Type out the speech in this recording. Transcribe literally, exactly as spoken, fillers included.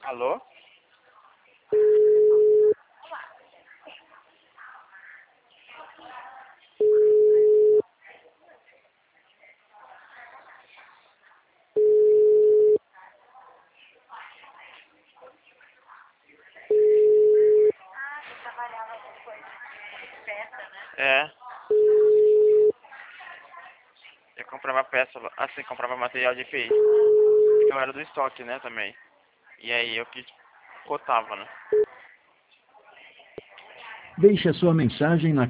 Alô? É. Eu comprava peça, assim, comprava material de E P I. Eu era do estoque, né, também. E aí eu que cotava, né? Deixe a sua mensagem na